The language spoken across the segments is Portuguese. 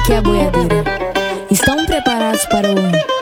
que é a boiadeira. Estão preparados para o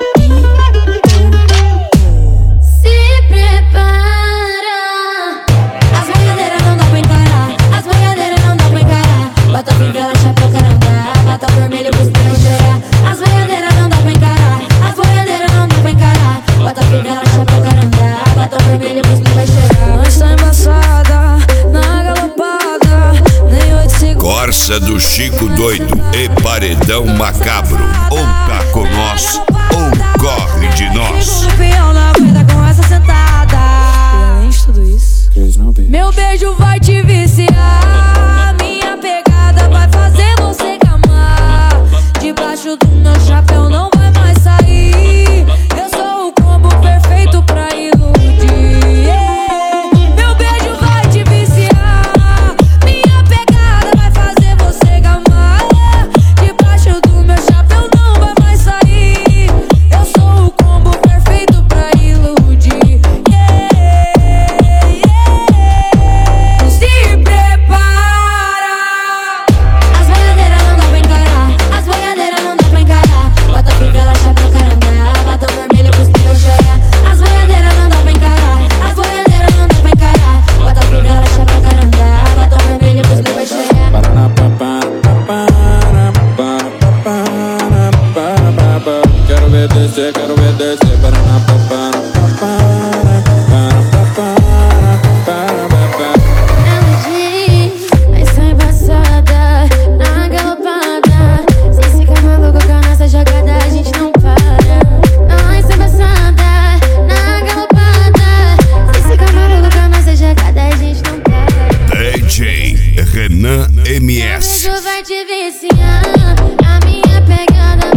Se prepara. As boiadeiras não dá pra encarar. As boiadeiras não dá pra encarar. Bota fivela, chapéu, carandá. Bota vermelho pros pneus cheirar. As boiadeiras não dá pra encarar. As boiadeiras não dá pra encarar. Bota fivela, chapéu, carandá. Bota vermelho pros pneus cheirar. Nós tá embaçada, na galopada. Nem 8 segundos. Corsa do Chico Doido e Paredão Macabro. Ou tá com nós, ou corre de nós. No peão na frente com essa sentada. E além de tudo isso, meu beijo vai te viciar. Minha pegada vai fazer você gamar. Debaixo do meu chapéu não vai mais sair. Eu sou o combo perfeito pra iludir. Meu beijo vai te viciar. Minha pegada vai fazer você gamar. Debaixo do meu chapéu não vai mais sair. Eu sou o combo perfeito pra iludir. Se prepara. As boiadeiras não dá pra encarar. As boiadeiras não dá pra encarar. Bota fivela, chapéu, carandá. Bota vermelho pros pneus cheirar. As boiadeiras não dá pra encarar. As boiadeiras não dá pra encarar. Bota fivela, chapéu, carandá. Bota vermelho pros pneus cheirar. Quero ver descer, quero ver descer. Ela diz, mas tá embaçada, na galopada. Se ficar maluco com a nossa jogada, a gente não para. Nós tá embaçada, na galopada. Se ficar maluco com a nossa jogada, a gente não para. DJ Renan MS. Meu beijo vai te viciar. A minha pegada